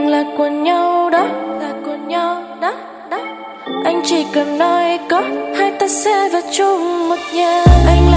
mình là của nhau đó, là của nhau đó, đó. Anh chỉ cần nói có, hai ta sẽ vào chung một nhà. Anh là